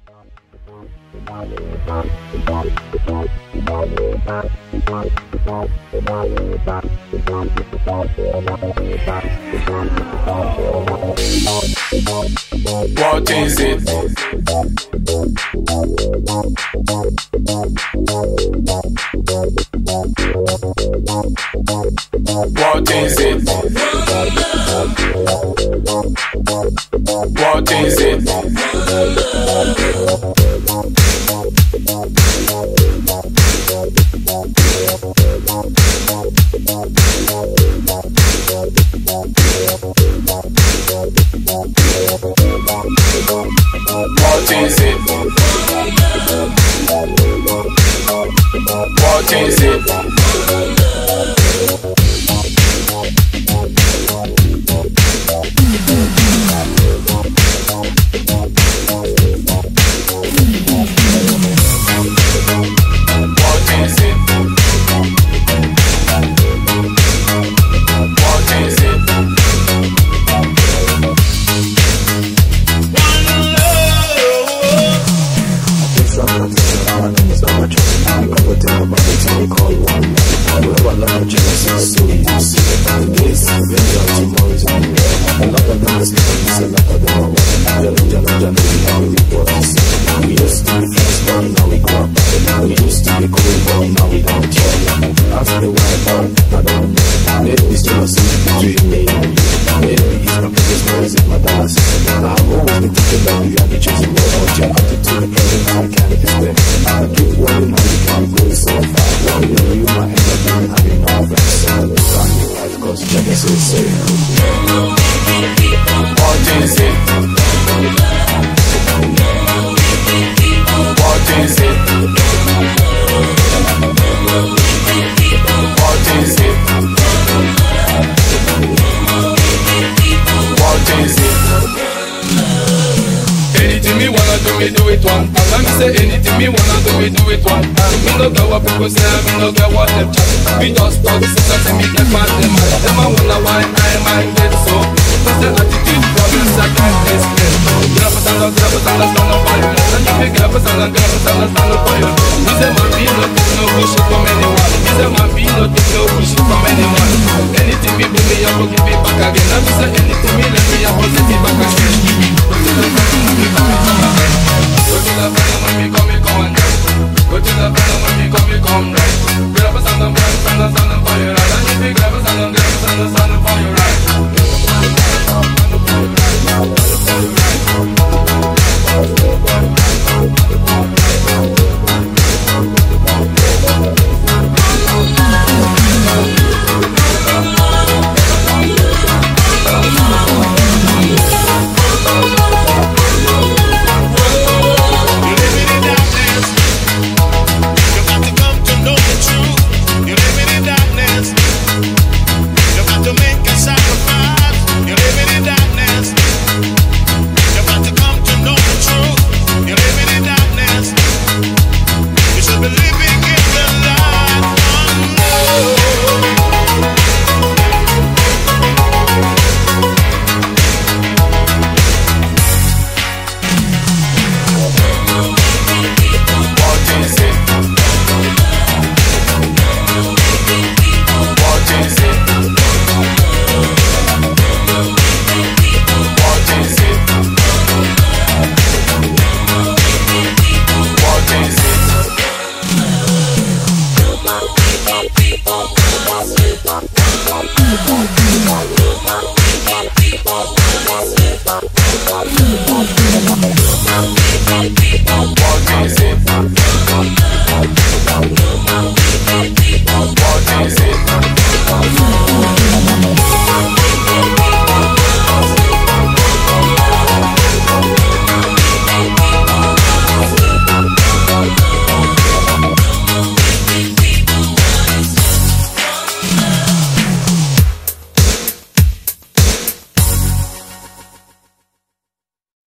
What is it? What is it? What is it? What is it? What is it? Do it one time. Let me say anything me wanna do it one time. Me no care what people say, me no care what them chat. We just talk, say me get mad them. Them a wonder why I might get so. Cause the attitude problems I can't explain. Get up and stand up for you. And if you get up and stand up for you. Me say man be no take no bullshit from anyone. Me say man be no take no bullshit from anyone. Anything me bring me up, give me back again. And me say anything me let me up, take it back again.